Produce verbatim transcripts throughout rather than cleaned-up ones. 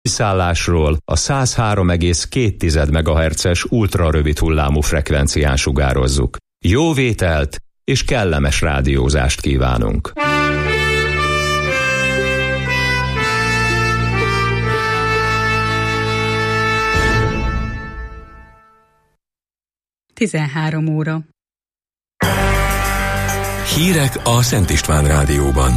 Kiszállásról a száz három egész két megahertzes ultrarövid hullámú frekvencián sugározzuk. Jó vételt és kellemes rádiózást kívánunk! tizenhárom óra. Hírek a Szent István Rádióban.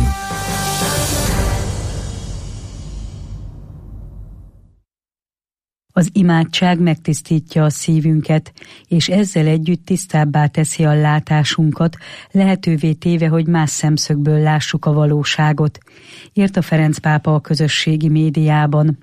Az imádság megtisztítja a szívünket, és ezzel együtt tisztábbá teszi a látásunkat, lehetővé téve, hogy más szemszögből lássuk a valóságot, írta Ferenc pápa a közösségi médiában.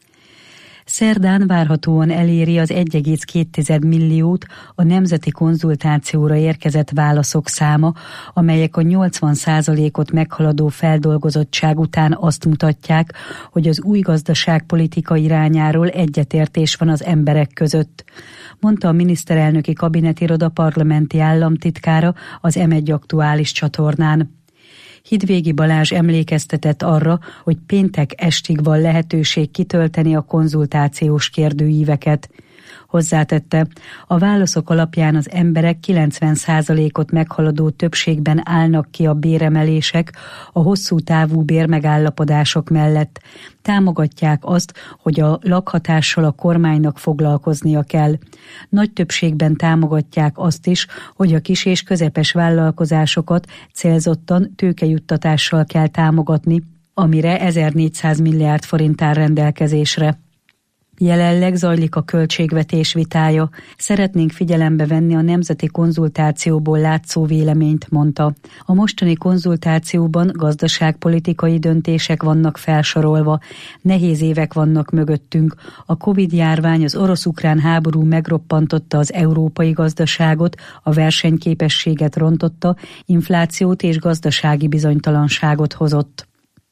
Szerdán várhatóan eléri az egy egész két milliót a nemzeti konzultációra érkezett válaszok száma, amelyek a nyolcvan százalékot meghaladó feldolgozottság után azt mutatják, hogy az új gazdaságpolitika irányáról egyetértés van az emberek között, mondta a miniszterelnöki kabinetiroda parlamenti államtitkára az em egy aktuális csatornán. Hidvégi Balázs emlékeztetett arra, hogy péntek estig van lehetőség kitölteni a konzultációs kérdőíveket. Hozzátette, a válaszok alapján az emberek kilencven százalékot meghaladó többségben állnak ki a béremelések, a hosszú távú bérmegállapodások mellett. Támogatják azt, hogy a lakhatással a kormánynak foglalkoznia kell. Nagy többségben támogatják azt is, hogy a kis és közepes vállalkozásokat célzottan tőkejuttatással kell támogatni, amire ezernégyszáz milliárd forint áll rendelkezésre. Jelenleg zajlik a költségvetés vitája. Szeretnénk figyelembe venni a nemzeti konzultációból látszó véleményt, mondta. A mostani konzultációban gazdaságpolitikai döntések vannak felsorolva. Nehéz évek vannak mögöttünk. A Covid-járvány, az orosz-ukrán háború megroppantotta az európai gazdaságot, a versenyképességet rontotta, inflációt és gazdasági bizonytalanságot hozott.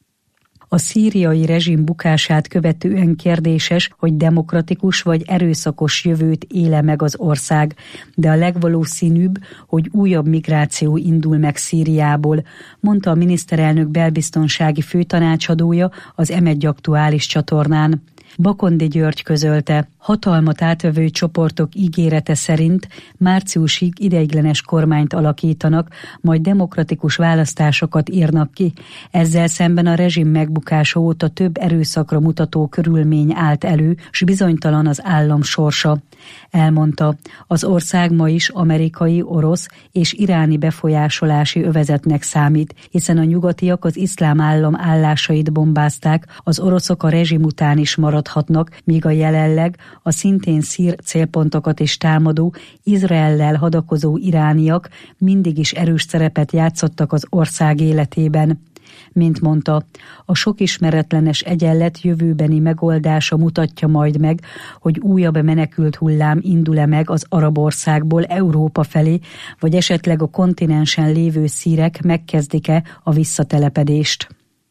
A szíriai rezsim bukását követően kérdéses, hogy demokratikus vagy erőszakos jövőt éle meg az ország, de a legvalószínűbb, hogy újabb migráció indul meg Szíriából, mondta a miniszterelnök belbiztonsági főtanácsadója az em egy aktuális csatornán. Bakondi György közölte, hatalmat átvevő csoportok ígérete szerint márciusig ideiglenes kormányt alakítanak, majd demokratikus választásokat írnak ki. Ezzel szemben a rezsim megbukása óta több erőszakra mutató körülmény állt elő, s bizonytalan az állam sorsa. Elmondta, az ország ma is amerikai, orosz és iráni befolyásolási övezetnek számít, hiszen a nyugatiak az iszlám állam állásait bombázták, az oroszok a rezsim után is maradhatnak, míg a jelenleg a szintén szír célpontokat is támadó, Izraellel hadakozó irániak mindig is erős szerepet játszottak az ország életében. Mint mondta, a sok ismeretlenes egyenlet jövőbeni megoldása mutatja majd meg, hogy újabb menekült hullám indul-e meg az arab országból Európa felé, vagy esetleg a kontinensen lévő szírek megkezdik-e a visszatelepedést.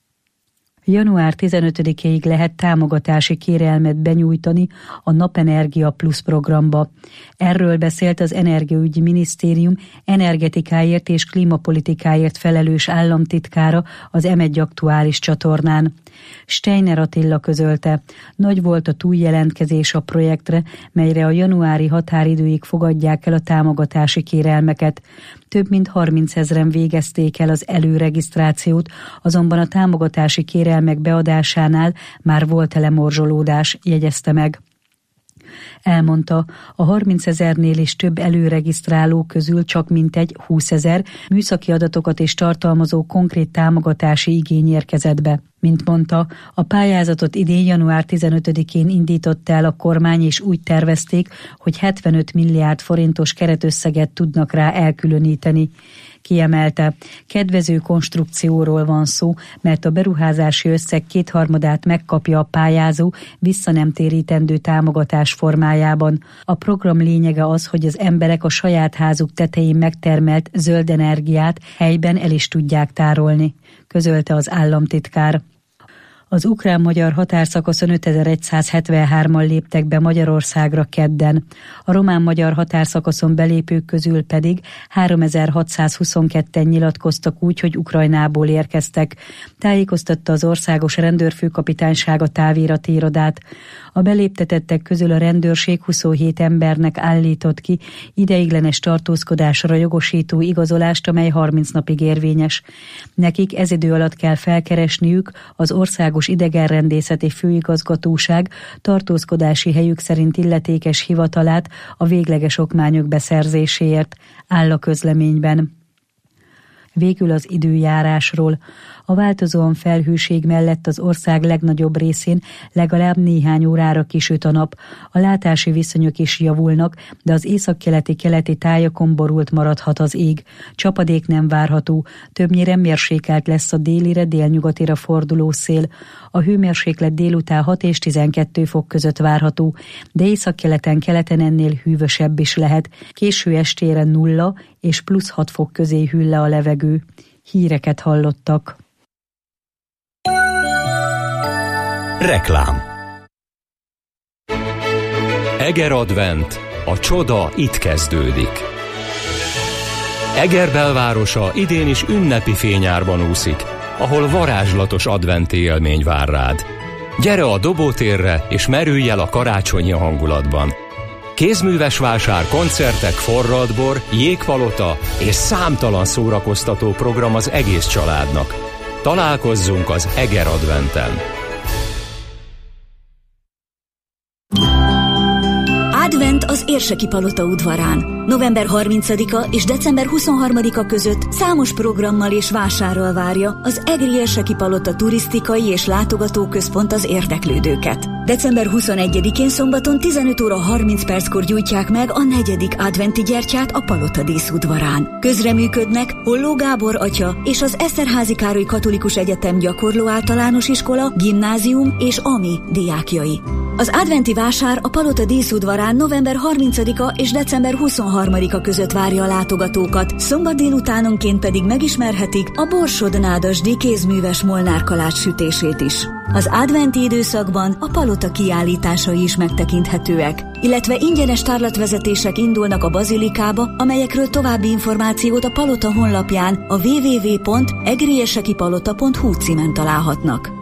január tizenötödikéig lehet támogatási kérelmet benyújtani a Napenergia Plus programba. Erről beszélt az Energiaügyi Minisztérium energetikáért és klímapolitikáért felelős államtitkára az em egy aktuális csatornán. Steiner Attila közölte, nagy volt a túljelentkezés a projektre, melyre a januári határidőig fogadják el a támogatási kérelmeket. Több mint harmincezren végezték el az előregisztrációt, azonban a támogatási kérelmek beadásánál már volt lemorzsolódás, jegyezte meg. Elmondta, a harmincezernél is több előregisztráló közül csak mintegy húszezer műszaki adatokat is tartalmazó konkrét támogatási igény érkezett be. Mint mondta, a pályázatot idén január tizenötödikén indította el a kormány, és úgy tervezték, hogy hetvenöt milliárd forintos keretösszeget tudnak rá elkülöníteni. Kiemelte, kedvező konstrukcióról van szó, mert a beruházási összeg kétharmadát megkapja a pályázó visszanemtérítendő támogatás formájában. A program lényege az, hogy az emberek a saját házuk tetején megtermelt zöld energiát helyben el is tudják tárolni, közölte az államtitkár. Az ukrán-magyar határszakaszon ötezer-százhetvenhárman léptek be Magyarországra kedden, a román-magyar határszakaszon belépők közül pedig háromezer-hatszázhuszonketten nyilatkoztak úgy, hogy Ukrajnából érkeztek, tájékoztatta az Országos Rendőrfőkapitányság a távirati irodát. A beléptetettek közül a rendőrség huszonhét embernek állított ki ideiglenes tartózkodásra jogosító igazolást, amely harminc napig érvényes. Nekik ez idő alatt kell felkeresniük az Országos Idegenrendészeti Főigazgatóság tartózkodási helyük szerint illetékes hivatalát a végleges okmányok beszerzéséért, áll a közleményben. Végül az időjárásról. A változóan felhőség mellett az ország legnagyobb részén legalább néhány órára kisüt a nap. A látási viszonyok is javulnak, de az északkeleti keleti tájakon borult maradhat az ég. Csapadék nem várható, többnyire mérsékelt lesz a délire, délnyugatira forduló szél. A hőmérséklet délután hat és tizenkettő fok között várható, de északkeleten keleten ennél hűvösebb is lehet. Késő estére nulla és plusz hat fok közé hűl le a levegő. Híreket hallottak. Reklám. Eger Advent. A csoda itt kezdődik. Eger belvárosa idén is ünnepi fényárban úszik, ahol varázslatos adventi élmény vár rád. Gyere a Dobótérre, és merülj el a karácsonyi hangulatban. Kézműves vásár, koncertek, forradbor, jégpalota és számtalan szórakoztató program az egész családnak. Találkozzunk az Eger Adventen! Advent az Érseki Palota udvarán. november harmincadika és december huszonharmadika között számos programmal és vásárral várja az Egri Érseki Palota turisztikai és látogatóközpont az érdeklődőket. december huszonegyedikén szombaton tizenöt óra harminc perckor gyújtják meg a negyedik adventi gyertyát a Palota díszudvarán. Közreműködnek Holló Gábor atya és az Eszterházy Károly Katolikus Egyetem Gyakorló Általános Iskola, Gimnázium és AMI diákjai. Az adventi vásár a Palota díszudvarán november harmincadika és december huszonharmadika között várja a látogatókat, szombat délutánonként pedig megismerhetik a Borsod-Nádasdy kézműves molnárkalács sütését is. Az adventi időszakban a Palota kiállításai is megtekinthetőek, illetve ingyenes tárlatvezetések indulnak a bazilikába, amelyekről további információt a Palota honlapján a double-u double-u double-u pont egriérsekipalota pont hu címen találhatnak.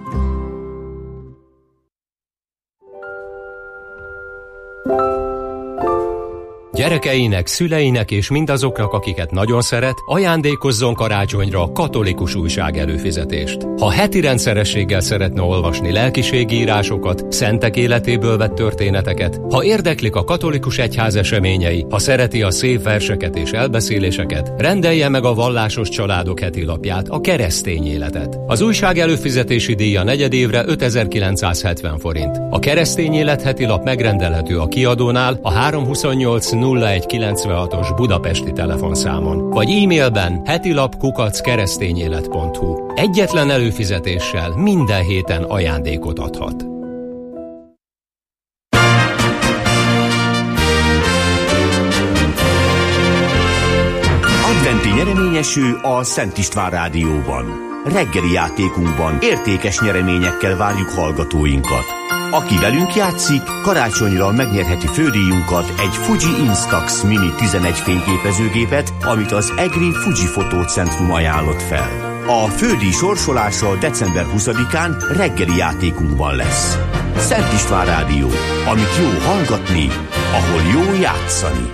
Gyerekeinek, szüleinek és mindazoknak, akiket nagyon szeret, ajándékozzon karácsonyra katolikus újság előfizetést. Ha heti rendszerességgel szeretne olvasni lelkiségi írásokat, szentek életéből vett történeteket, ha érdeklik a katolikus egyház eseményei, ha szereti a szép verseket és elbeszéléseket, rendelje meg a Vallásos Családok heti lapját, a Keresztény Életet. Az újság előfizetési díja negyedévre ötezer-kilencszázhetven forint. A Keresztény Élet heti lap megrendelhető a kiadónál a három huszonnyolc nulla egy kilencvenhatos budapesti telefonszámon, vagy e-mailben hetilap kukac keresztényélet pont hu. Egyetlen előfizetéssel minden héten ajándékot adhat. Adventi nyereményeső a Szent István Rádióban. Reggeli játékunkban értékes nyereményekkel várjuk hallgatóinkat. Aki velünk játszik, karácsonyra megnyerheti fődíjunkat, egy Fuji Instax Mini tizenegy fényképezőgépet, amit az Egri Fuji Fotócentrum ajánlott fel. A fődíj sorsolása december huszadikán reggeli játékunkban lesz. Szent István Rádió, amit jó hallgatni, ahol jó játszani.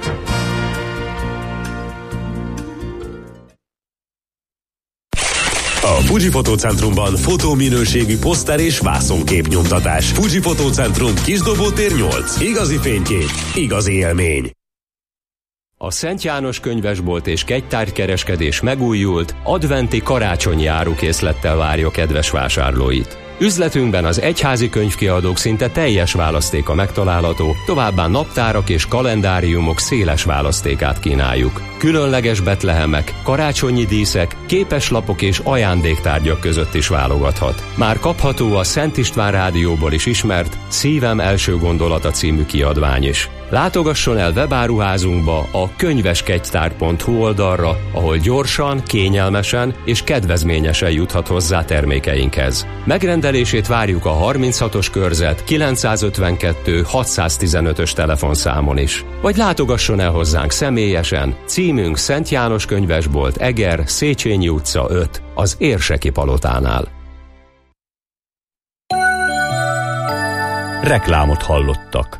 A Fuji Fotócentrumban fotóminőségű poszter és vászonképnyomtatás. Fuji Fotócentrum, Kisdobótér nyolc. Igazi fénykép, igazi élmény. A Szent János könyvesbolt és kegytárgykereskedés megújult, adventi karácsonyi árukészlettel várja kedves vásárlóit. Üzletünkben az egyházi könyvkiadók szinte teljes választéka megtalálható, továbbá naptárak és kalendáriumok széles választékát kínáljuk. Különleges betlehemek, karácsonyi díszek, képeslapok és ajándéktárgyak között is válogathat. Már kapható a Szent István Rádióból is ismert Szívem első gondolata című kiadvány is. Látogasson el webáruházunkba a könyveskegytár pont hu oldalra, ahol gyorsan, kényelmesen és kedvezményesen juthat hozzá termékeinkhez. Megrendelését várjuk a harminchatos körzet kilencszázötvenkettő hatszáztizenötös telefonszámon is. Vagy látogasson el hozzánk személyesen, címünk Szent János Könyvesbolt, Eger, Széchenyi utca öt, az Érseki Palotánál. Reklámot hallottak.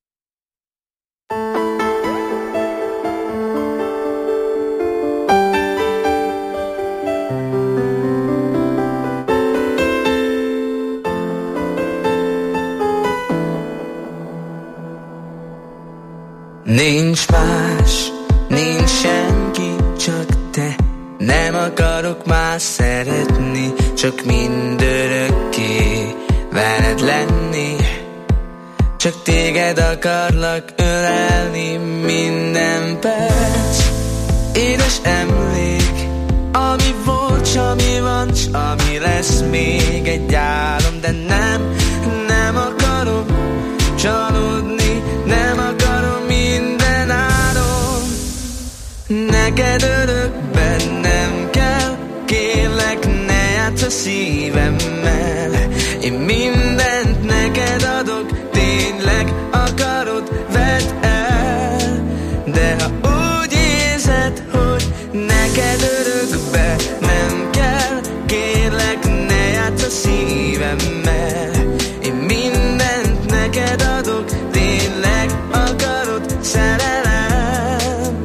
Nincs más, nincs senki, csak te. Nem akarok más szeretni, csak mindörökké veled lenni. Csak téged akarlak ölelni minden perc. Édes emlék, ami volt, s ami van, s ami lesz még egy álom. De nem, nem akarok csalódni, nem akarom minden áron. Neked örökben nem kell, kérlek ne játsz a szívemmel. Én mindent neked adok, tényleg akarod, vedd el. De ha úgy érzed, hogy neked örökben nem kell, kérlek ne játsz a szívemmel. Én mindent neked adok, tényleg akarod, szerelem.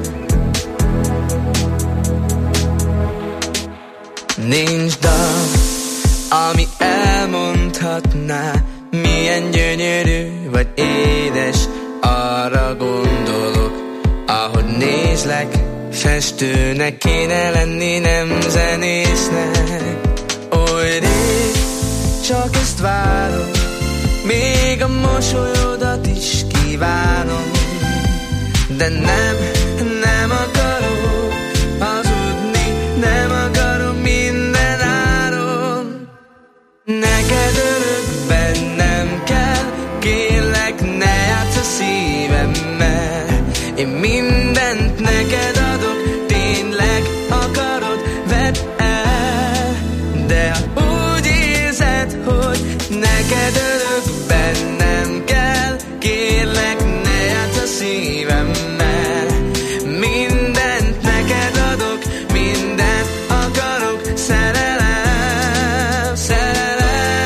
Nincs dal, ami elmondhatná, milyen gyönyörű vagy édes. Arra gondolok, ahogy nézlek, festőnek kéne lenni, nem zenésznek. Oly rég, csak ezt várom, még a mosolyodat is kívánom. De nem, nem akarok hazudni, nem akarom minden áron. Neked örökben nem kell, kérlek ne játsz a szívemmel. Én mindent neked adok, tényleg akarod, vedd el. De ha úgy érzed, hogy neked örökben nem kell, kérlek ne játsz a szívemmel. Mindent neked adok, mindent akarok, szerelem, szerelem.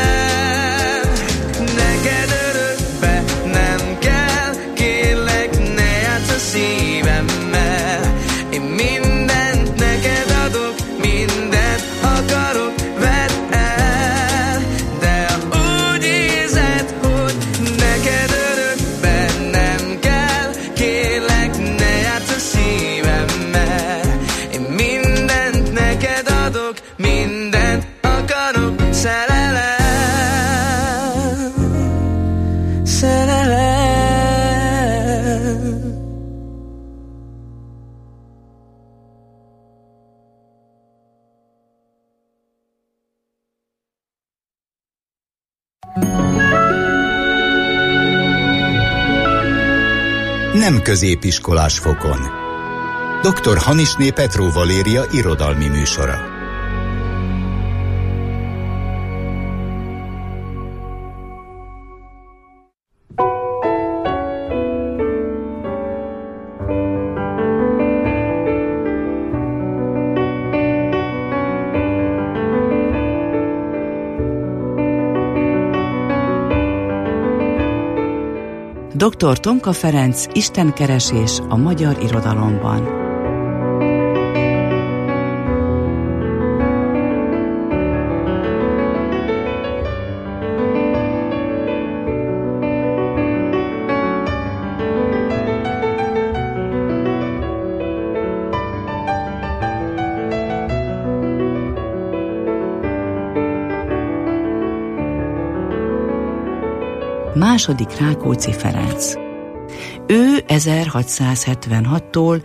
Neked örökben nem kell, kérlek ne játsz a szívemmel. Én mindent neked adok, mindent akarok, vedd el. De ha úgy érzed, hogy neked örökben nem kell, kérlek ne játsz a szívemmel. Én mindent neked adok, mindent akarok, szerelem, szerelem. Nem középiskolás fokon. doktor Hanisné Petró Valéria irodalmi műsora. doktor Tomka Ferenc Istenkeresés a magyar irodalomban. Második Rákóczi Ferenc. Ő ezerhatszázhetvenhattól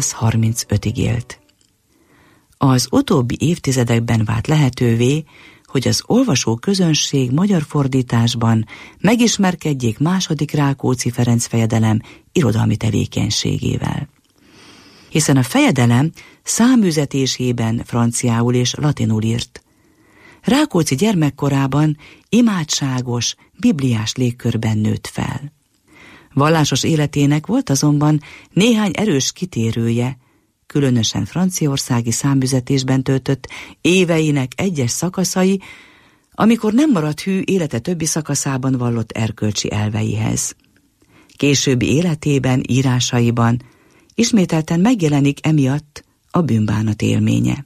ezerhétszázharmincötig élt. Az utóbbi évtizedekben vált lehetővé, hogy az olvasó közönség magyar fordításban megismerkedjék második Rákóczi Ferenc fejedelem irodalmi tevékenységével. Hiszen a fejedelem számüzetésében franciául és latinul írt. Rákóczi gyermekkorában imádságos, bibliás légkörben nőtt fel. Vallásos életének volt azonban néhány erős kitérője, különösen franciaországi számüzetésben töltött éveinek egyes szakaszai, amikor nem maradt hű élete többi szakaszában vallott erkölcsi elveihez. Későbbi életében, írásaiban ismételten megjelenik emiatt a bűnbánat élménye.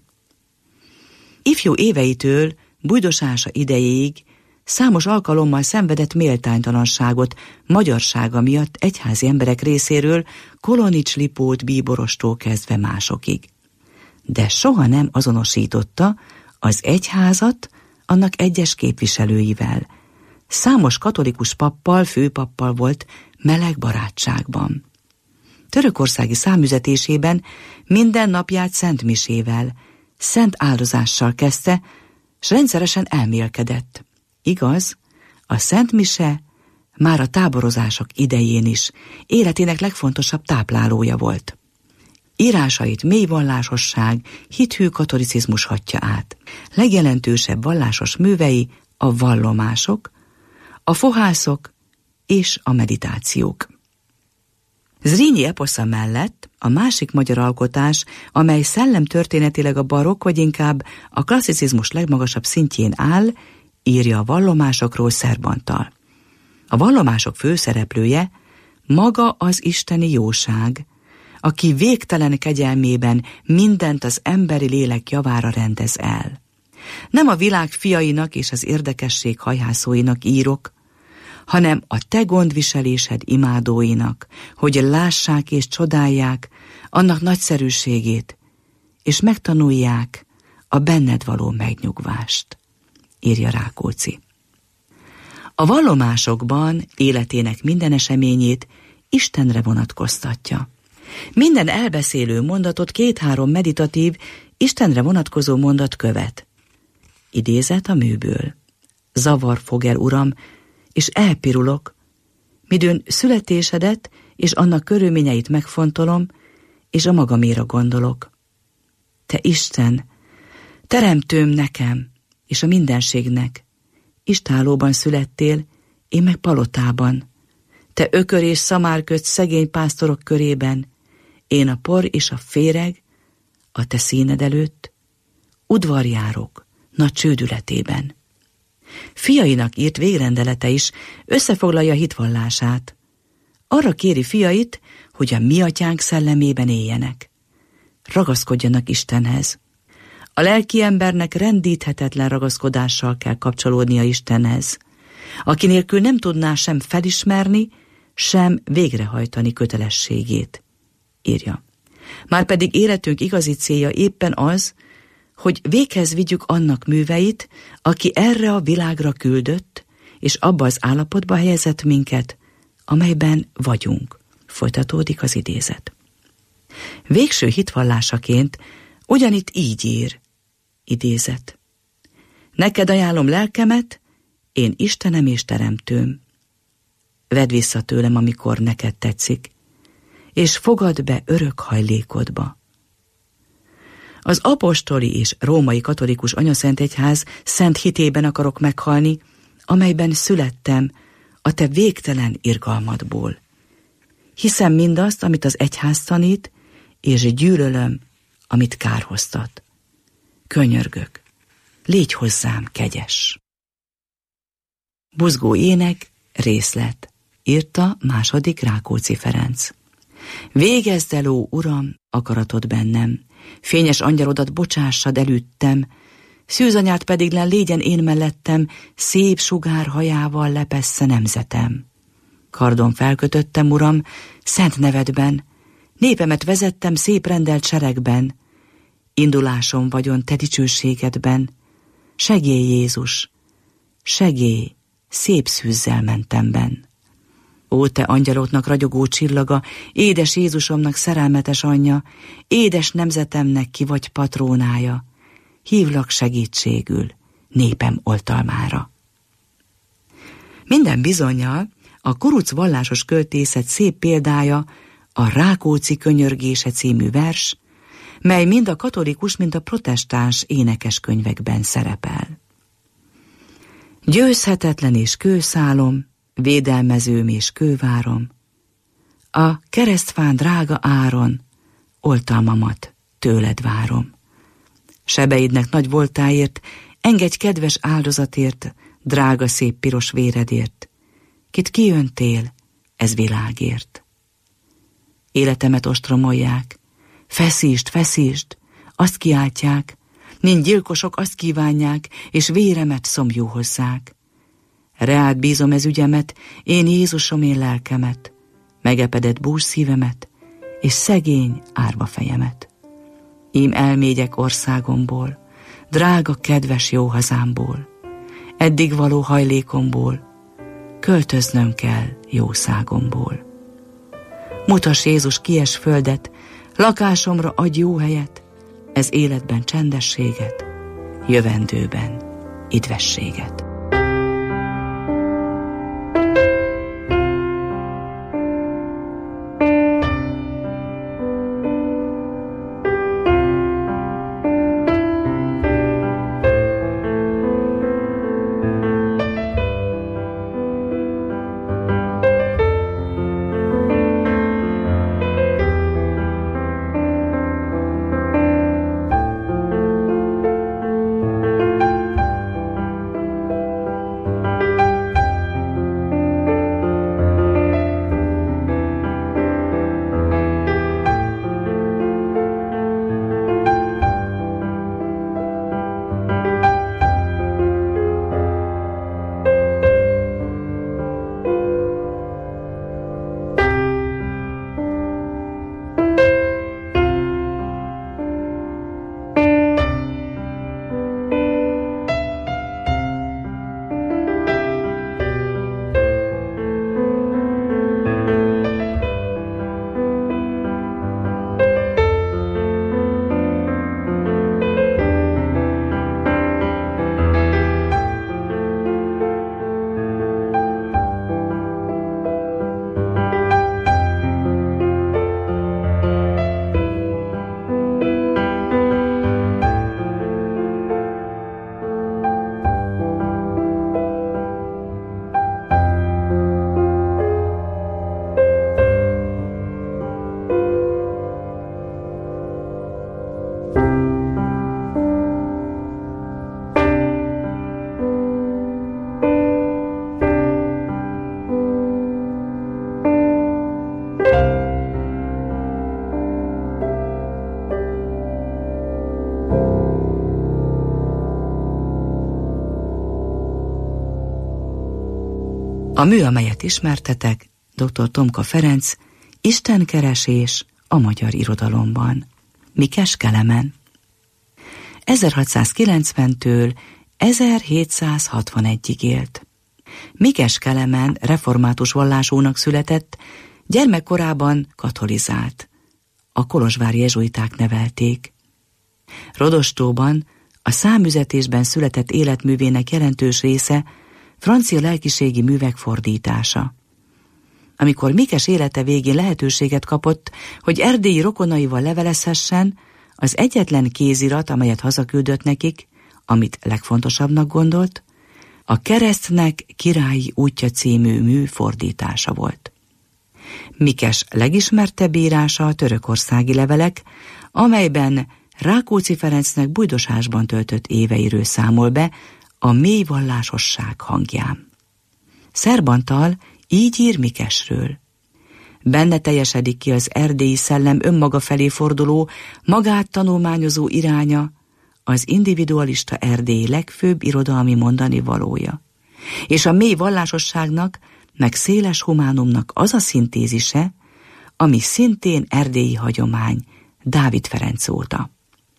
Ifjú éveitől bujdosása idejéig számos alkalommal szenvedett méltánytalanságot magyarsága miatt egyházi emberek részéről, Kolonics Lipót bíborostól kezdve másokig. De soha nem azonosította az egyházat annak egyes képviselőivel. Számos katolikus pappal, főpappal volt meleg barátságban. Törökországi számüzetésében minden napját szentmisével, szent áldozással kezdte, s rendszeresen elmélkedett. Igaz, a szentmise már a táborozások idején is életének legfontosabb táplálója volt. Írásait mély vallásosság, hithű katolicizmus hatja át. Legjelentősebb vallásos művei a vallomások, a fohászok és a meditációk. Zrínyi eposza mellett a másik magyar alkotás, amely szellemtörténetileg a barokk vagy inkább a klasszicizmus legmagasabb szintjén áll, írja a vallomásokról Szerbantal. A vallomások főszereplője maga az isteni jóság, aki végtelen kegyelmében mindent az emberi lélek javára rendez el. Nem a világ fiainak és az érdekesség hajhászóinak írok, hanem a te gondviselésed imádóinak, hogy lássák és csodálják annak nagyszerűségét, és megtanulják a benned való megnyugvást, írja Rákóczi. A vallomásokban életének minden eseményét Istenre vonatkoztatja. Minden elbeszélő mondatot két-három meditatív, Istenre vonatkozó mondat követ. Idézet a műből. Zavar fog el, Uram, és elpirulok, midőn születésedet és annak körülményeit megfontolom, és a magaméra gondolok. Te Isten, teremtőm nekem, és a mindenségnek, istállóban születtél, én meg palotában. Te ökör és szamárködsz szegény pásztorok körében, én a por és a féreg, a te színed előtt, udvarjárok nagy csődületében. Fiainak írt végrendelete is összefoglalja hitvallását. Arra kéri fiait, hogy a mi atyánk szellemében éljenek. Ragaszkodjanak Istenhez. A lelki embernek rendíthetetlen ragaszkodással kell kapcsolódnia Istenhez, aki nélkül nem tudná sem felismerni, sem végrehajtani kötelességét, írja. Márpedig életünk igazi célja éppen az, hogy véghez vigyük annak műveit, aki erre a világra küldött, és abba az állapotba helyezett minket, amelyben vagyunk. Folytatódik az idézet. Végső hitvallásaként ugyanitt így ír, idézet. Neked ajánlom lelkemet, én Istenem és teremtőm. Vedd vissza tőlem, amikor neked tetszik, és fogad be örök hajlékodba. Az apostoli és római katolikus anyaszentegyház szent hitében akarok meghalni, amelyben születtem a te végtelen irgalmadból. Hiszem mindazt, amit az egyház tanít, és gyűlölöm, amit kárhoztat. Könyörgök, légy hozzám kegyes. Buzgó ének, részlet, írta második Rákóczi Ferenc. Végezd el, ó Uram, akaratod bennem, fényes angyalodat bocsássad elüttem, szűzanyát pedig len légyen én mellettem, szép sugár hajával lepessze nemzetem. Kardon felkötöttem, Uram, szent nevedben, népemet vezettem szép rendelt seregben, indulásom vagyon te dicsőségedben, segélj Jézus, segélj, szép szűzzel mentemben. Ó, te angyaloknak ragyogó csillaga, édes Jézusomnak szerelmetes anyja, édes nemzetemnek ki vagy patrónája, hívlak segítségül, népem oltalmára. Minden bizonnyal a kuruc vallásos költészet szép példája a Rákóczi könyörgése című vers, mely mind a katolikus, mind a protestáns énekeskönyvekben szerepel. Győzhetetlen és kőszálom, védelmezőm és kővárom, a keresztfán drága áron, oltalmamat tőled várom. Sebeidnek nagy voltáért, engedj kedves áldozatért, drága szép piros véredért, kit kiöntél, ez világért. Életemet ostromolják, feszítsd, feszítsd, azt kiáltják, mint gyilkosok azt kívánják, és véremet szomjú hozzák. Reád bízom ez ügyemet, én Jézusom, én lelkemet, megepedett bús szívemet, és szegény árva fejemet. Ím elmégyek országomból, drága, kedves jó hazámból, eddig való hajlékomból, költöznöm kell jószágomból. Mutass Jézus kies földet, lakásomra adj jó helyet, ez életben csendességet, jövendőben idvességet. A mű, amelyet ismertetek, dr. Tomka Ferenc, Istenkeresés a magyar irodalomban. Mikes Kelemen. ezerhatszázkilencventől ezerhétszázhatvanegyig élt. Mikes Kelemen református vallásúnak született, gyermekkorában katolizált. A kolozsvári jezsuiták nevelték. Rodostóban a számüzetésben született életművének jelentős része francia lelkiségi művek fordítása. Amikor Mikes élete végén lehetőséget kapott, hogy erdélyi rokonaival levelezhessen, az egyetlen kézirat, amelyet hazaküldött nekik, amit legfontosabbnak gondolt, a Keresztnek királyi útja című mű fordítása volt. Mikes legismertebb írása a törökországi levelek, amelyben Rákóczi Ferencnek Bujdosásban töltött éveiről számol be a mély vallásosság hangján. Szerbantal így ír Mikesről. Benne teljesedik ki az erdélyi szellem önmaga felé forduló, magát tanulmányozó iránya, az individualista Erdély legfőbb irodalmi mondani valója. És a mély vallásosságnak, meg széles humánumnak az a szintézise, ami szintén erdélyi hagyomány Dávid Ferenc óta.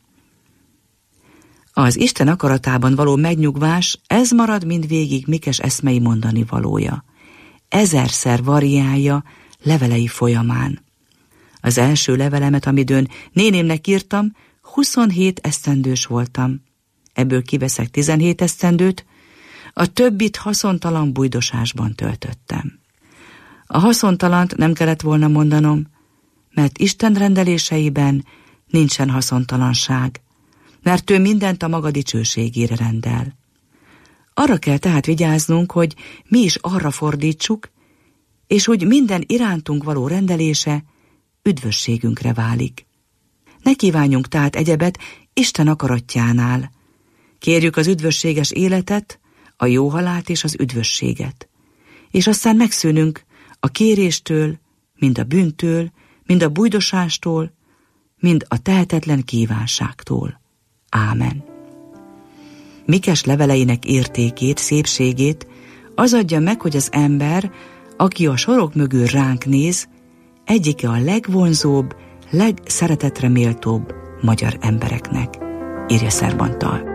Az Isten akaratában való megnyugvás, ez marad mindvégig Mikes eszmei mondani valója. Ezerszer variálja levelei folyamán. Az első levelemet, amidőn nénémnek írtam, huszonhét esztendős voltam. ebből kiveszek tizenhét esztendőt, a többit haszontalan bujdosásban töltöttem. A haszontalant nem kellett volna mondanom, mert Isten rendeléseiben nincsen haszontalanság, mert ő mindent a maga dicsőségére rendel. Arra kell tehát vigyáznunk, hogy mi is arra fordítsuk, és úgy minden irántunk való rendelése üdvösségünkre válik. Ne kívánjunk tehát egyebet Isten akaratjánál. Kérjük az üdvösséges életet, a jó halált és az üdvösséget. És aztán megszűnünk a kéréstől, mind a bűntől, mind a bujdosástól, mind a tehetetlen kívánságtól. Ámen. Mikes leveleinek értékét, szépségét az adja meg, hogy az ember, aki a sorok mögül ránk néz, egyike a legvonzóbb, legszeretetre méltóbb magyar embereknek, írja Szerbantal.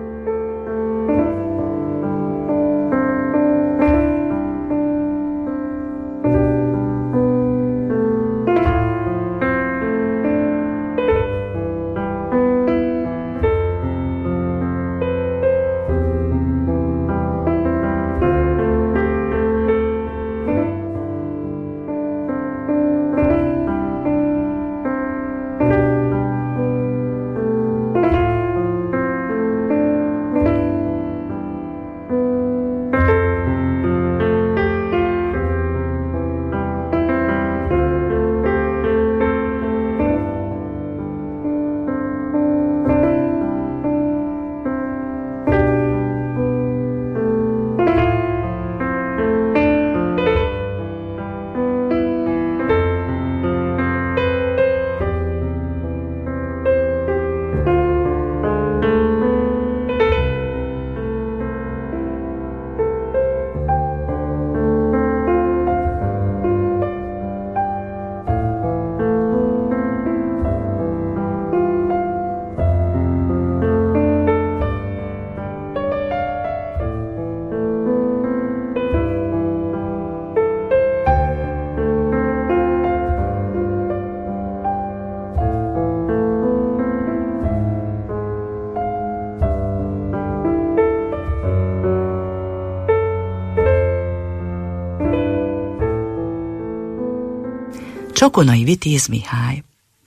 Csokonai Vitéz Mihály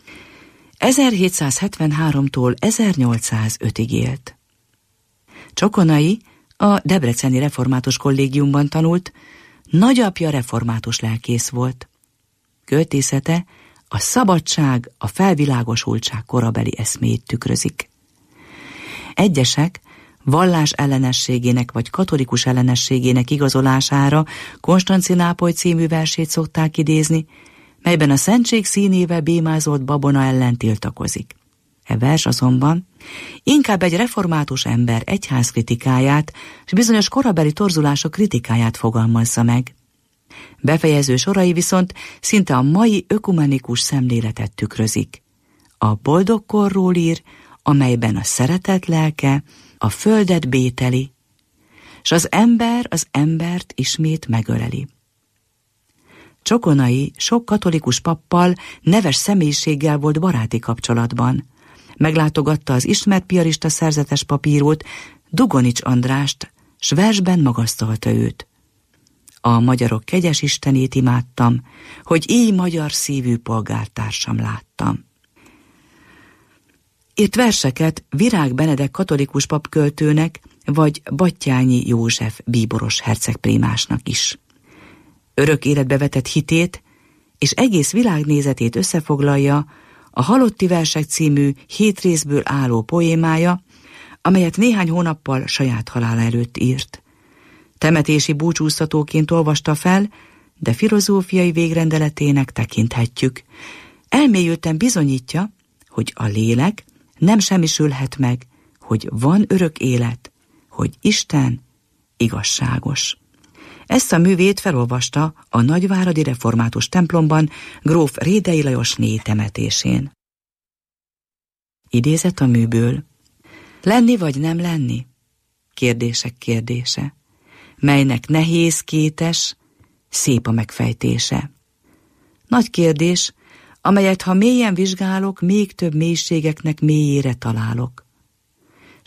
ezerhétszázhetvenháromtól ezernyolcszázötig élt. Csokonai a Debreceni Református Kollégiumban tanult, nagyapja református lelkész volt. Költészete a szabadság, a felvilágosultság korabeli eszméjét tükrözik. Egyesek vallás ellenességének vagy katolikus ellenességének igazolására Konstantinápoly című versét szokták idézni, melyben a szentség színével bémázolt babona ellen tiltakozik. E vers azonban inkább egy református ember egyház kritikáját és bizonyos korabeli torzulások kritikáját fogalmazza meg. Befejező sorai viszont szinte a mai ökumenikus szemléletet tükrözik. A boldog korról ír, amelyben a szeretet lelke a földet bételi, s az ember az embert ismét megöleli. Csokonai sok katolikus pappal, neves személyiséggel volt baráti kapcsolatban. Meglátogatta az ismert piarista szerzetes papírót, Dugonics Andrást, s versben magasztalta őt. A magyarok kegyes istenét imádtam, hogy így magyar szívű polgártársam láttam. Írt verseket Virág Benedek katolikus papköltőnek, vagy Battyányi József bíboros hercegprímásnak is. Örök életbe vetett hitét és egész világnézetét összefoglalja a Halotti versek című hét részből álló poémája, amelyet néhány hónappal saját halála előtt írt. Temetési búcsúztatóként olvasta fel, de filozófiai végrendeletének tekinthetjük. Elmélyülten bizonyítja, hogy a lélek nem semmisülhet meg, hogy van örök élet, hogy Isten igazságos. Ezt a művét felolvasta a nagyváradi református templomban gróf Rédei Lajosné temetésén. Idézet a műből. Lenni vagy nem lenni? Kérdések kérdése, melynek nehéz, kétes, szép a megfejtése. Nagy kérdés, amelyet ha mélyen vizsgálok, még több mélységeknek mélyére találok.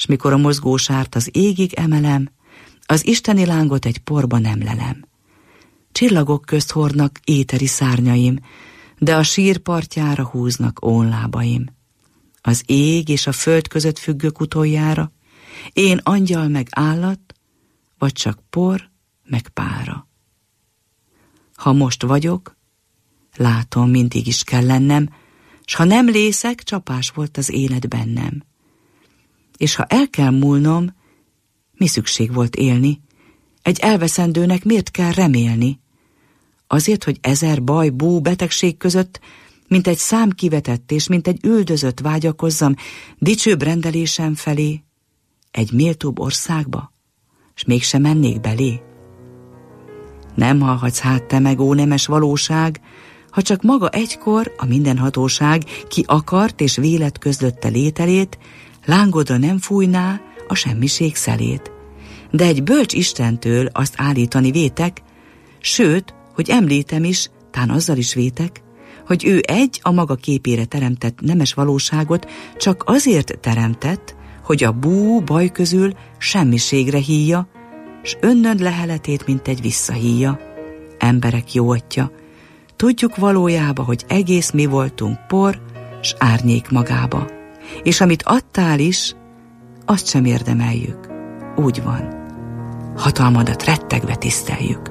s mikor a mozgósárt az égig emelem, az isteni lángot egy porba nem lelem. Csillagok közt hordnak éteri szárnyaim, de a sír partjára húznak ónlábaim. Az ég és a föld között függök utoljára, én angyal meg állat, vagy csak por meg pára. Ha most vagyok, látom, mindig is kell lennem, s ha nem lészek, csapás volt az élet bennem. És ha el kell múlnom, mi szükség volt élni? Egy elveszendőnek miért kell remélni? Azért, hogy ezer baj, bú, betegség között, mint egy szám kivetett és mint egy üldözött vágyakozzam dicsőbb rendelésem felé, egy méltóbb országba, s mégsem mennék belé? Nem hallhatsz hát te meg, ó nemes valóság, ha csak maga egykor, a mindenhatóság, ki akart és vélet közlötte lételét, lángodra nem fújná a semmiség szelét. De egy bölcs Istentől azt állítani vétek, sőt, hogy említem is, tán azzal is vétek, hogy ő egy a maga képére teremtett nemes valóságot csak azért teremtett, hogy a bú baj közül semmiségre híja, s önnön leheletét, mint egy visszahíja. Emberek jó atya, tudjuk valójába, hogy egész mi voltunk por, s árnyék magába, és amit adtál is, azt sem érdemeljük. Úgy van, hatalmadat rettegve tiszteljük.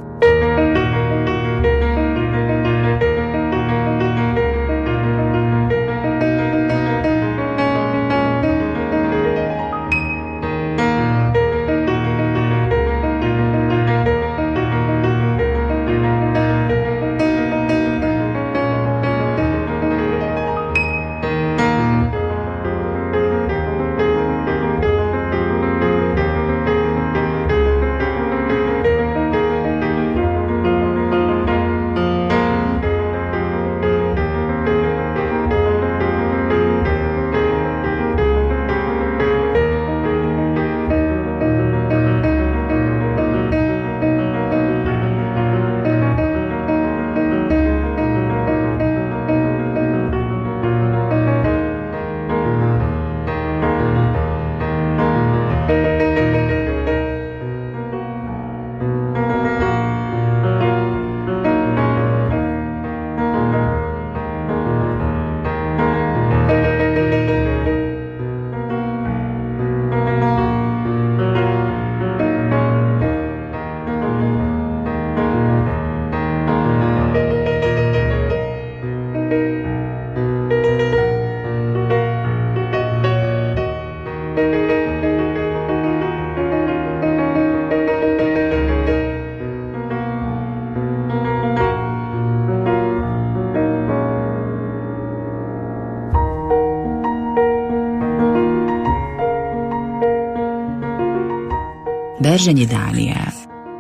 Berzsenyi Dániel.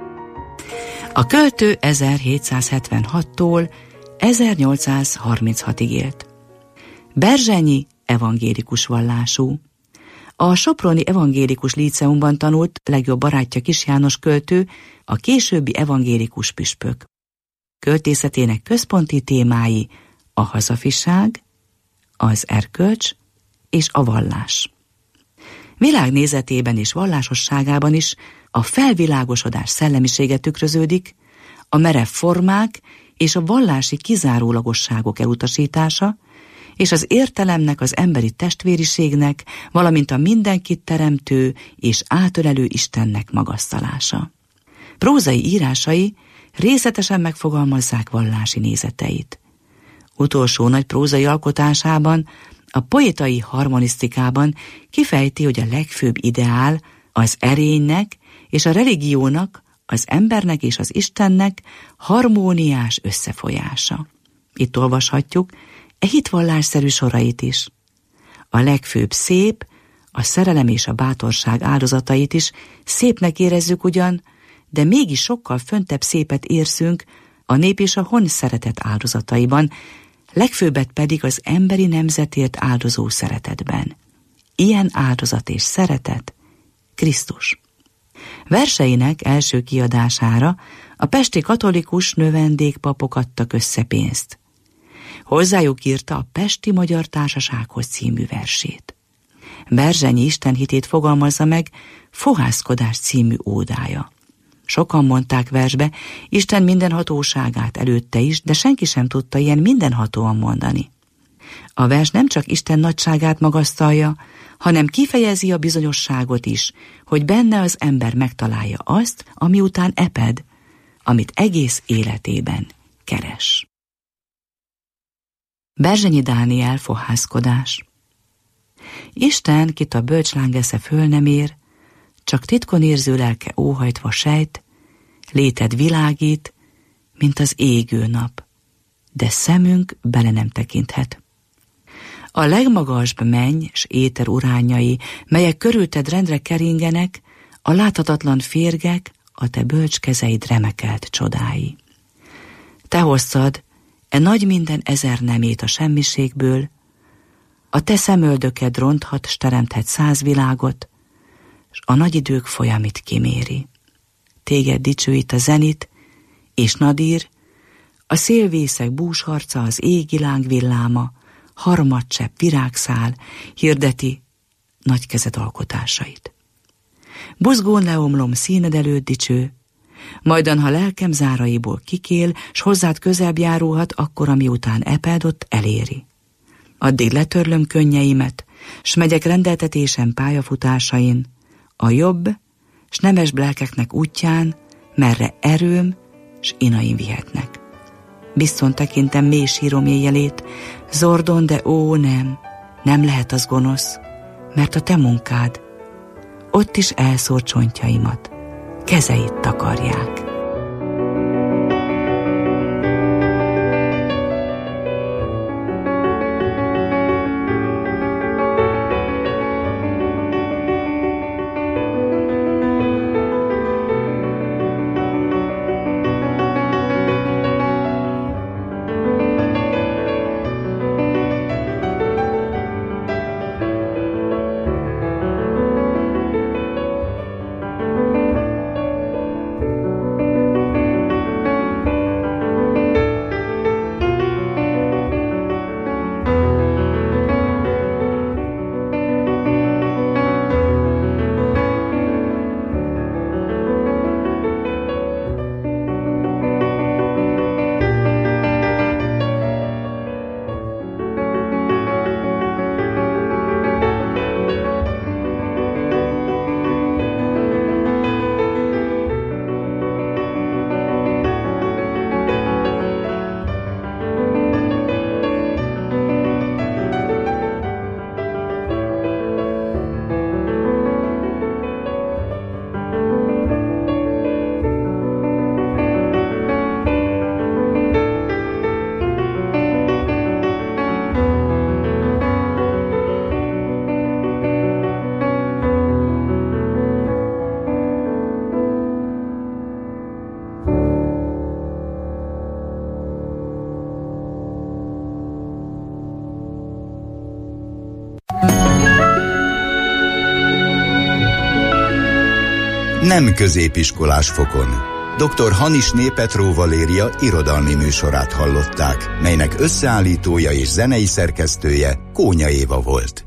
A költő ezerhétszázhetvenhattól ezernyolcszázharminchatig élt. Berzsenyi evangélikus vallású. A soproni evangélikus líceumban tanult, legjobb barátja Kis János költő, a későbbi evangélikus püspök. Költészetének központi témái a hazafiság, az erkölcs és a vallás. Világnézetében és vallásosságában is a felvilágosodás szellemisége tükröződik, a merev formák és a vallási kizárólagosságok elutasítása, és az értelemnek, az emberi testvériségnek, valamint a mindenkit teremtő és átölelő Istennek magasztalása. Prózai írásai részletesen megfogalmazzák vallási nézeteit. Utolsó nagy prózai alkotásában, a poétai harmonisztikában kifejti, hogy a legfőbb ideál az erénynek és a religiónak, az embernek és az Istennek harmóniás összefolyása. Itt olvashatjuk e hitvallásszerű sorait is. A legfőbb szép, a szerelem és a bátorság áldozatait is szépnek érezzük ugyan, de mégis sokkal föntebb szépet érzünk a nép és a hon szeretet áldozataiban, legfőbbet pedig az emberi nemzetért áldozó szeretetben. Ilyen áldozat és szeretet Krisztus. Verseinek első kiadására a pesti katolikus növendékpapok adtak össze pénzt. Hozzájuk írta a Pesti Magyar Társasághoz című versét. Berzsenyi istenhitét fogalmazza meg Fohászkodás című ódája. Sokan mondták versbe Isten mindenhatóságát előtte is, de senki sem tudta ilyen mindenhatóan mondani. A vers nem csak Isten nagyságát magasztalja, hanem kifejezi a bizonyosságot is, hogy benne az ember megtalálja azt, ami után eped, amit egész életében keres. Berzsenyi Dániel, Fohászkodás. Isten, kit a bölcsláng esze föl nem ér, csak titkon érző lelke óhajtva sejt, léted világít, mint az égő nap, de szemünk bele nem tekinthet. A legmagasabb menny s éter urányai, melyek körülted rendre keringenek, a láthatatlan férgek, a te bölcs kezeid remekelt csodái. Te hoztad e nagy minden ezer nemét a semmiségből, a te szemöldöked ronthat, s teremthet száz világot, s a nagy idők folyamit kiméri. Téged dicsőít a zenit, és nadír, a szélvészek búsharca, az égi láng villáma, harmadcsepp virágszál hirdeti nagy kezed alkotásait. Buzgón leomlom színed előtt dicső, majdan, ha lelkem záraiból kikél, s hozzád közebb járulhat, akkor, ami után eped, ott eléri. Addig letörlöm könnyeimet, s megyek rendeltetésen pályafutásain, a jobb, s nemes lelkeknek útján, merre erőm, s inaim vihetnek. Bizton tekintem mély sírom éjjelét, zordon, de ó, nem, nem lehet az gonosz, mert a te munkád, ott is elszór csontjaimat, kezeit takarják. Nem középiskolás fokon. doktor Hanisné Petró Valéria irodalmi műsorát hallották, melynek összeállítója és zenei szerkesztője Kónya Éva volt.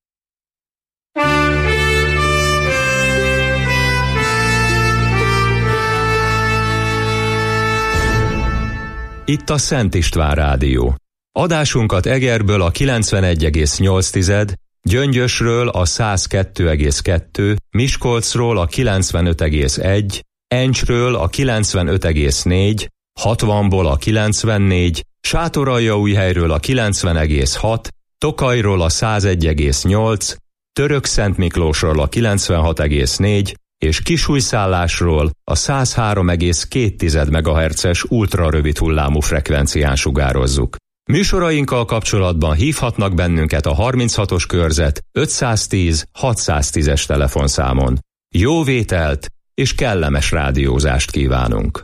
Itt a Szent István Rádió. Adásunkat Egerből a kilencvenegy egész nyolc, Gyöngyösről a száz kettő egész kettő, Miskolcról a kilencvenöt egész egy, Encsről a kilencvenöt egész négy, hatvanból a kilencvennégy, Sátoraljaújhelyről a kilencven egész hat, Tokajról a száz egy egész nyolc, Törökszentmiklósról a kilencvenhat egész négy, és Kisújszállásról a száz három egész két megahertzes ultrarövid hullámú frekvencián sugározzuk. Műsorainkkal kapcsolatban hívhatnak bennünket a harminchatos körzet ötszáztíz hatszáztízes telefonszámon. Jó vételt és kellemes rádiózást kívánunk!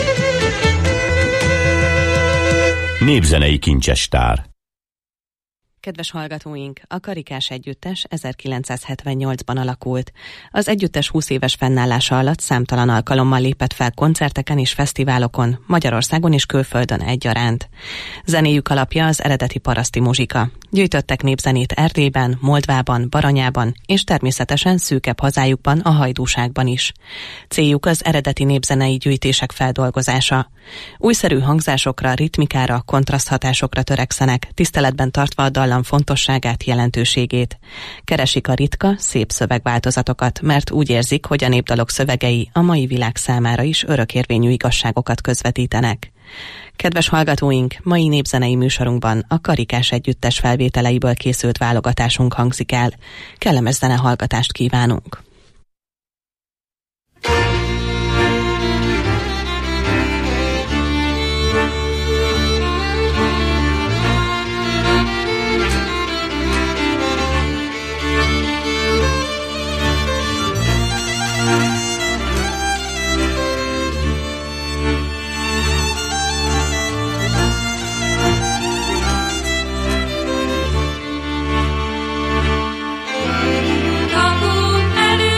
Népzenei kincsestár. Kedves hallgatóink, a Karikás Együttes ezerkilencszázhetvennyolcban alakult. Az együttes húsz éves fennállása alatt számtalan alkalommal lépett fel koncerteken és fesztiválokon, Magyarországon és külföldön egyaránt. Zenéjük alapja az eredeti paraszti muzsika. Gyűjtöttek népzenét Erdélyben, Moldvában, Baranyában és természetesen szűkebb hazájukban, a Hajdúságban is. Céljuk az eredeti népzenei gyűjtések feldolgozása. Újszerű hangzásokra, ritmikára, kontraszthatásokra törekszenek, tiszteletben tartva a dallam fontosságát, jelentőségét. Keresik a ritka, szép szövegváltozatokat, mert úgy érzik, hogy a népdalok szövegei a mai világ számára is örökérvényű igazságokat közvetítenek. Kedves hallgatóink, mai népzenei műsorunkban a Karikás Együttes felvételeiből készült válogatásunk hangzik el. Kellemes zenehallgatást kívánunk! Kapuk elé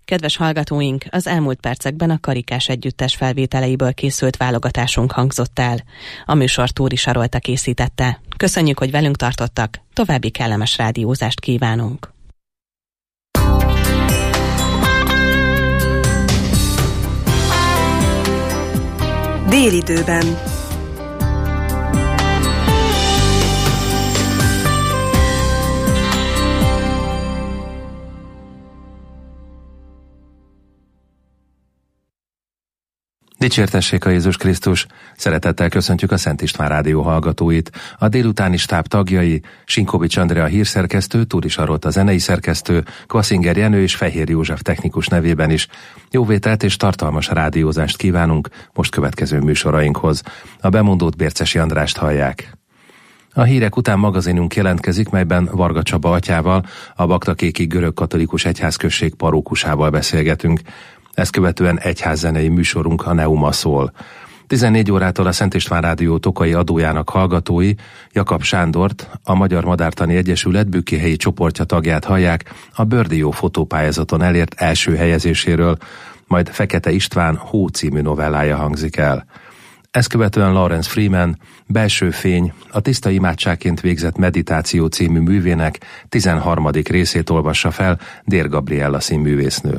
Kedves hallgatóink, az elmúlt percekben a Karikás Együttes felvételeiből készült válogatásunk hangzott el. A műsor Tóri Sarolta készítette. Köszönjük, hogy velünk tartottak, további kellemes rádiózást kívánunk. Délidőben. Dicsértessék a Jézus Krisztus! Szeretettel köszöntjük a Szent István Rádió hallgatóit. A délutáni stáb tagjai Sinkovics Andrea hírszerkesztő, Tóri Sarolta zenei szerkesztő, Kvaszinger Jenő és Fehér József technikus nevében is jóvételt és tartalmas rádiózást kívánunk most következő műsorainkhoz. A bemondót Bércesi Andrást hallják. A hírek után magazinunk jelentkezik, melyben Varga Csaba atyával, a Baktakéki görög-katolikus egyházközség parókusával beszélgetünk. Ezt követően egyházzenei műsorunk, a Neuma szól. tizennégy órától a Szent István Rádió Tokai adójának hallgatói Jakab Sándort, a Magyar Madártani Egyesület Bükkihelyi csoportja tagját hallják a Bőrdió fotópályázaton elért első helyezéséről, majd Fekete István Hó című novellája hangzik el. Ezt követően Lawrence Freeman Belső fény, a tiszta imádságként végzett meditáció című művének tizenharmadik részét olvassa fel Dér Gabriella színművésznő.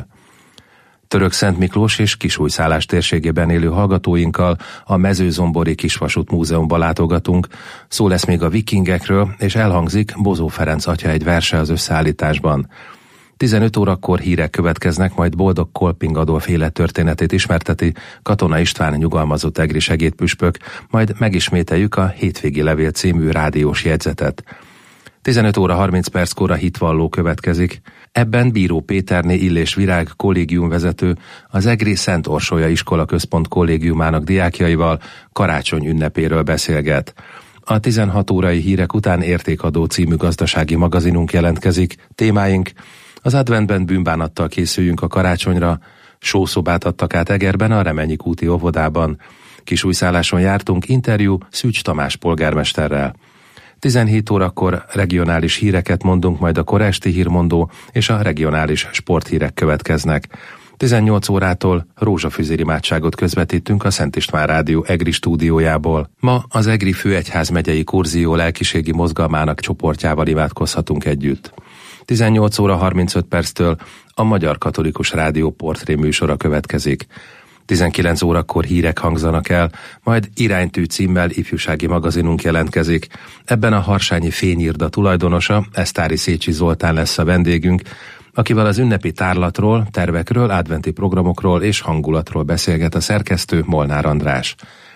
Török Szent Miklós és Kisújszállás térségében élő hallgatóinkkal a Mezőzombori Kisvasút Múzeumba látogatunk, szó lesz még a vikingekről, és elhangzik Bozó Ferenc atya egy verse az összeállításban. tizenöt órakor hírek következnek, majd Boldog Kolping Adolf élettörténetét ismerteti Katona István nyugalmazott egri segédpüspök, majd megismételjük a Hétvégi Levél című rádiós jegyzetet. tizenöt óra harminc perckor a hitvalló következik. Ebben Bíró Péterné Illés Virág kollégiumvezető az Egri Szent Orsolya Iskola Központ kollégiumának diákjaival karácsony ünnepéről beszélget. A tizenhat órai hírek után Értékadó című gazdasági magazinunk jelentkezik. Témáink: az adventben bűnbánattal készüljünk a karácsonyra, sószobát adtak át Egerben a Reményi kúti óvodában. Kisújszálláson jártunk, interjú Szűcs Tamás polgármesterrel. tizenhét órakor regionális híreket mondunk, majd a koresti hírmondó és a regionális sporthírek következnek. tizennyolc órától rózsafüzér imádságot közvetítünk a Szent István Rádió Egri stúdiójából. Ma az Egri Főegyházmegyei Kurzió lelkiségi mozgalmának csoportjával imádkozhatunk együtt. tizennyolc óra harmincöt perctől a Magyar Katolikus Rádió portré műsora következik. tizenkilenc órakor hírek hangzanak el, majd Iránytű címmel ifjúsági magazinunk jelentkezik. Ebben a harsányi Fényirda tulajdonosa, Esztári Szécsi Zoltán lesz a vendégünk, akivel az ünnepi tárlatról, tervekről, adventi programokról és hangulatról beszélget a szerkesztő, Molnár András.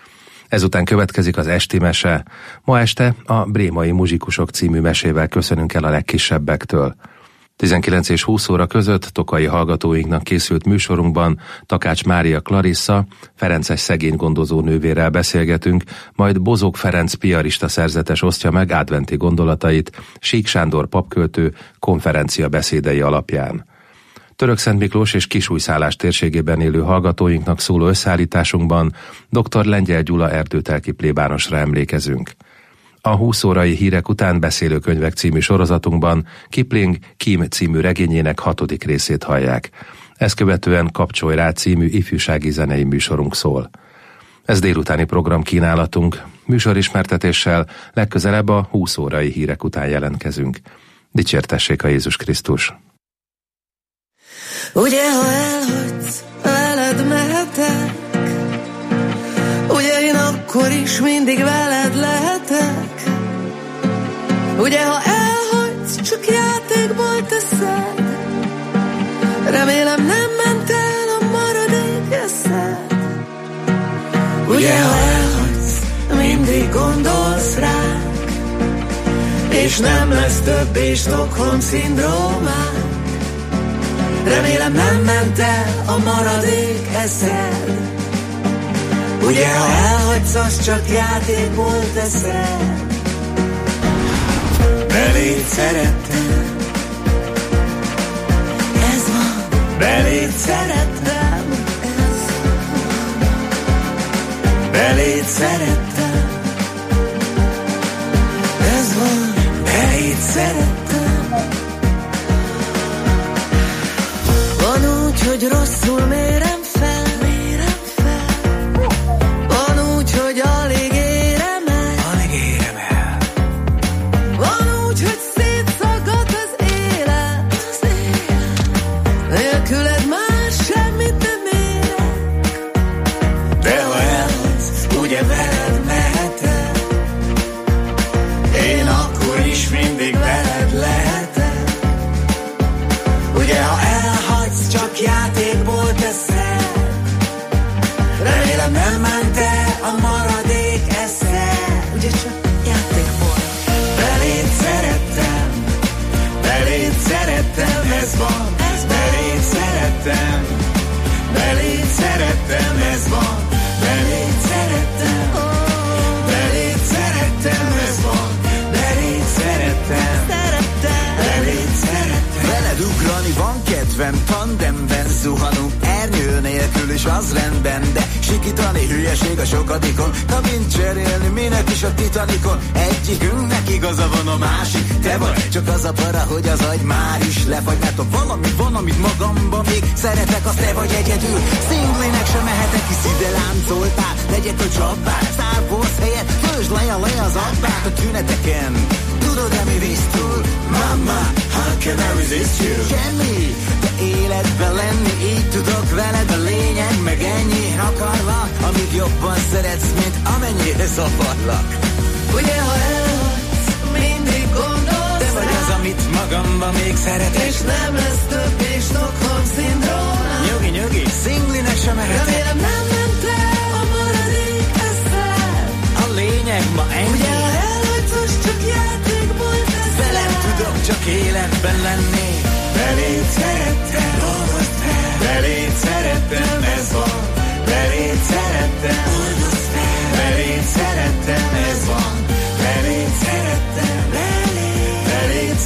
Ezután következik az esti mese. Ma este a Brémai Muzsikusok című mesével köszönünk el a legkisebbektől. tizenkilenc és húsz óra között tokai hallgatóinknak készült műsorunkban Takács Mária Clarissa, Ferences szegény gondozó nővérrel beszélgetünk, majd Bozók Ferenc piarista szerzetes osztja meg adventi gondolatait Sík Sándor papköltő konferencia beszédei alapján. Török Szent Miklós és Kisújszállás térségében élő hallgatóinknak szóló összeállításunkban dr. Lengyel Gyula erdőtelki plébánosra emlékezünk. A húsz órai hírek után Beszélőkönyvek című sorozatunkban Kipling Kim című regényének hatodik részét hallják. Ezt követően Kapcsolj rá című ifjúsági zenei műsorunk szól. Ez délutáni program kínálatunk. Műsorismertetéssel legközelebb a húsz órai hírek után jelentkezünk. Dicsértessék a Jézus Krisztus! Ugye, ha elhagysz, veled mehetek, ugye én akkor is mindig veled lehetek. Ugye, ha elhagysz, csak játékból teszed, remélem nem ment el a maradék eszed. Ugye, ha elhagysz, mindig gondolsz ránk, és nem lesz többé Stockholm-szindrómánk. Remélem nem ment el a maradék eszed. Ugye, ha elhagysz, az csak játékból teszed. Beléd szerettem, ez van. Beléd szerettem, ez van. Beléd szerettem, ez van. Beléd szerettem. Van úgy, hogy rosszul mérem fel, mérem fel. Van úgy, hogy alig érem el, alig érem el. Van úgy, hogy szétszaggat az élet, az élet. Nélküled már semmit nem érek. De ha elhagysz, ugye veled mehetek. Én akkor is mindig veled lehetek. Ugye ha elhagysz, csak játékból teszed. Remélem nem ment el a maradék eszed. Ugye csak játékból. Beléd szerettem, beléd szerettem, ez van. Beléd szerettem, beléd szerettem, ez van. Beléd szerettem, beléd szerettem, ez van. Beléd szerettem, beléd szerettem. Veled ugrani van kedvem, tandemben zuhanunk, ernyő nélkül is az rendben, de sikítani hülyeség a sokadikon, kabint cserélni minek is a Titanicon. Egyikünknek igaza van, a másik te vagy, csak az a para, hogy az agy már is lefagy, mert ha valami van, amit magamban még szeretek, az te vagy egyedül. Szinglinek sem mehetek, hisz ide láncoltál, legyek a csabbár, Star Wars helyett főzd le a le az abbát a tüneteken. Tudod-e mi visz túl? Mama, how can I resist you? Semmi, de életben lenni, így tudok veled, a lényeg meg ennyi. Akarlak, amíg jobban szeretsz, mint amennyire zavarlak. Ugye ha elhagysz, mindig gondolsz te vagy az, amit magamban még szeretek. És nem lesz többé Stockholm-szindróma. Nyugi, nyugi, szinglinek sem mehetek. Remélem nem ment el a maradék eszed. A lényeg ma ennyi. Ugye ha elhagysz, most csak játékból teszed. Velem tudok csak életben lenni. Beléd szerettem, dolgozd fel. Beléd szerettem, ez van. Beléd szerettem,